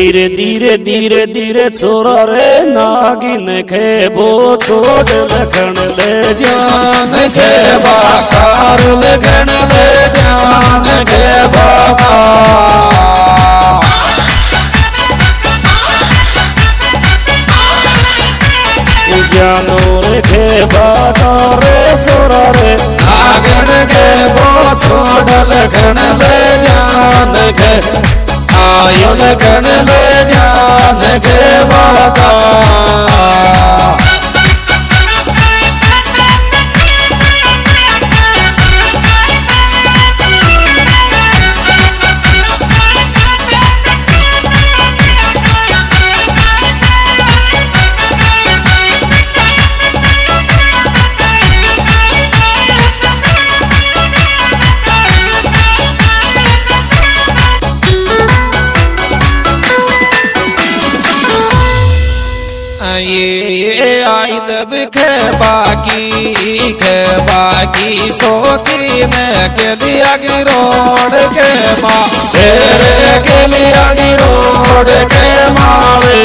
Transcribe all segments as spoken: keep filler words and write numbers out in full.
धीरे धीरे धीरे धीरे छोरा रे नागिन के वो छोड़ लखन ले जान के बाकार लखन ले जान के बाकार जानो रे के बाकार छोरा रे नागिन के वो छोड़ लखन ले जान के आयो लखन ले जान के बाकार ये आई दब के बाकी के बाकी सोती में के लिया गिरोड़ के माँ तेरे के लिया गिरोड़ के मारे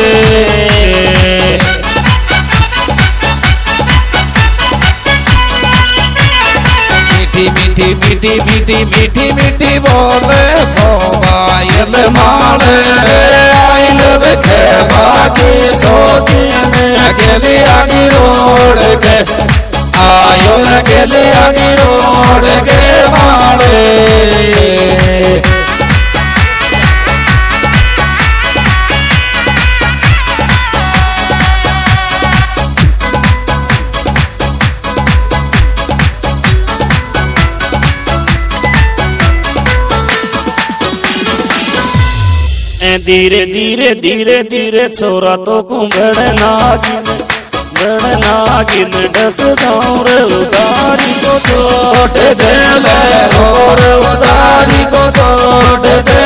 मीठी मीठी मीठी मीठी मीठी मीठी बोले मोबाइल मारे आई दब के बाकी सोती अकेले आगे रोड के आयो अकेले आगे रोड के मारे धीरे धीरे धीरे धीरे छोरा तो कुंभड़ नागिन बड़ नागिन डस दौर उदारी को छोड़ दे और उदारी को छोड़ दे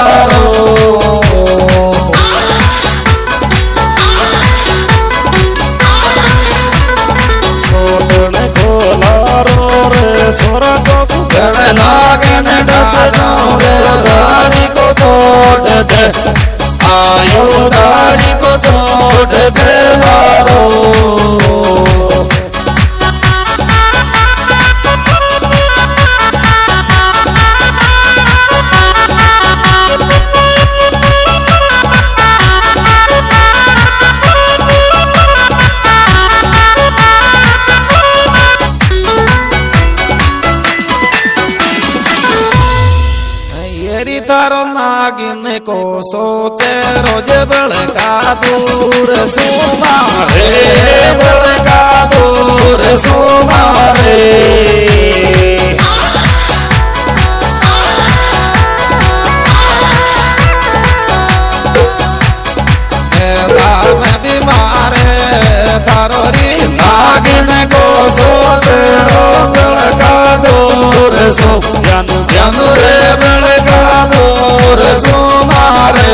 सोटने खोला रो रे छोरा तो कुंभड़ नागिन डस दौर उदारी को छोड़ दे आयो उदारी को छोड़ दे लारो तारो नागिन को सोचे रोज बड़का दूर सुमारे बड़का दूर सुमारे में बीमार तारो री नागिन को सोचे रोज बड़का दूर सो जानू जानू रे बड़का दूर सुमारे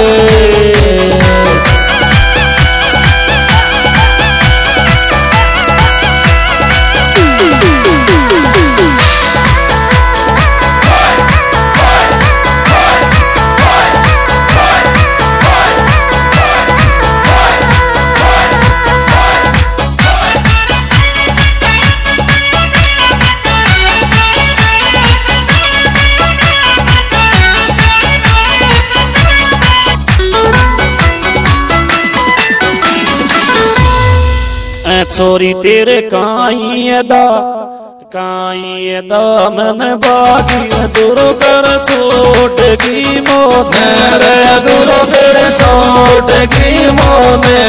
छोरी तेरे काई दा काई दा मन बागी दूर कर छोट की मोने रे दूर कर छोट की मोने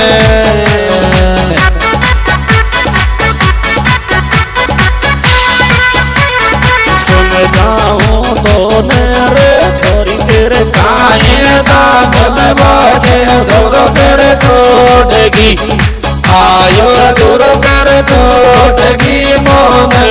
सुन जाऊं तो रे छोरी तेरे काई दा मन बागी दूर कर छोट की आयो दूर कर छोट की मोने।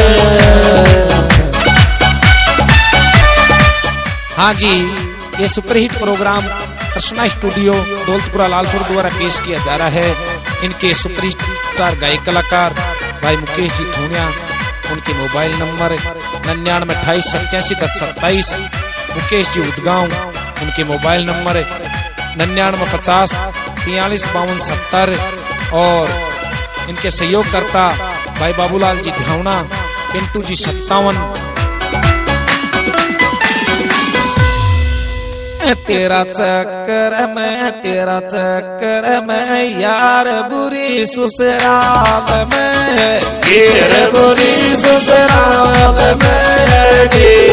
हाँ जी, ये superhit programme Krishna studio Daulatpura Lalpur द्वारा पेश किया जा रहा है। इनके सुपरहिट स्टार गायक कलाकार भाई मुकेश जी धूनिया, उनके मोबाइल नंबर निन्यानवे अट्ठाईस सत्तासी दस सत्ताईस। मुकेश जी उदगांव, उनके मोबाइल नंबर निन्यानवे पचास तियालीस बावन सत्तर और इनके सहयोगकर्ता भाई बाबूलाल जी धावना, पिंटू जी सत्तावन। तेरा चक्कर में तेरा चक्कर में यार बुरी ससुराल में, यार बुरी ससुराल में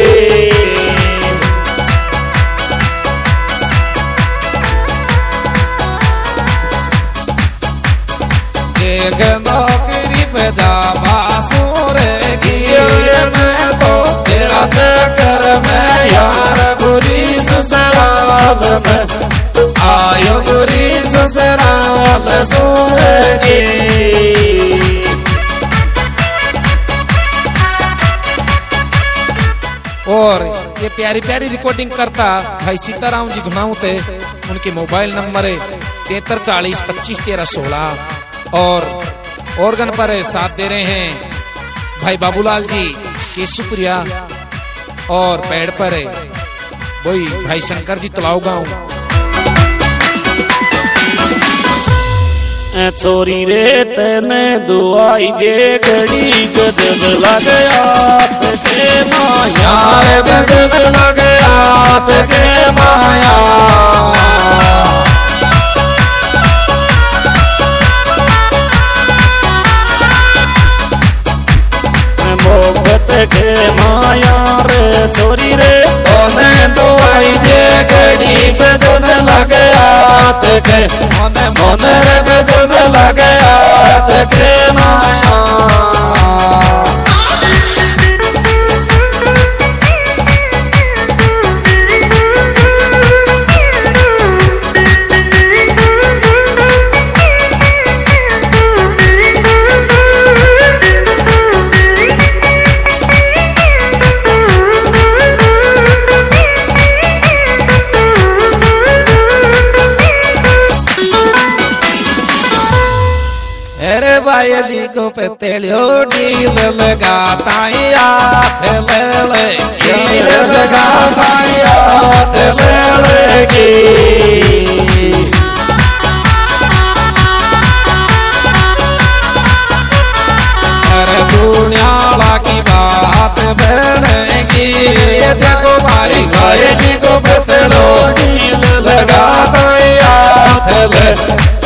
एक नौकरी पे जावा सूरे की में तो तेरा चक्कर में यार बुरी ससुराल में आयो बुरी ससुराल सोगी। और ये प्यारी प्यारी रिकॉर्डिंग करता भाई सीताराम जी घुनाऊ थे। उनके मोबाइल नंबर है तिहत्तर चालीस पच्चीस तेरह सोलह और ऑर्गन पर साथ दे रहे हैं भाई बाबूलाल जी केशुप्रिया और पैड पर वही भाई शंकर जी तलाव गांव। छोरी रे तने दुआई जे घड़ी गदब लग आपके माया, गदब लग आपके माया। मोहब्बत के माया रे छोरी रे तने दुआई जे घड़ी गदब लग आपके मन मन रे गदब लग आपके माया। अरे भाई दी को पे तेलियो डील लगाता हाथ ले ले, डील लगाता हाथ ले लेगी। अरे दुनिया की बात बनेगी, देखो भाई भाई जी को पे तेलो डील लगाता हाथ ले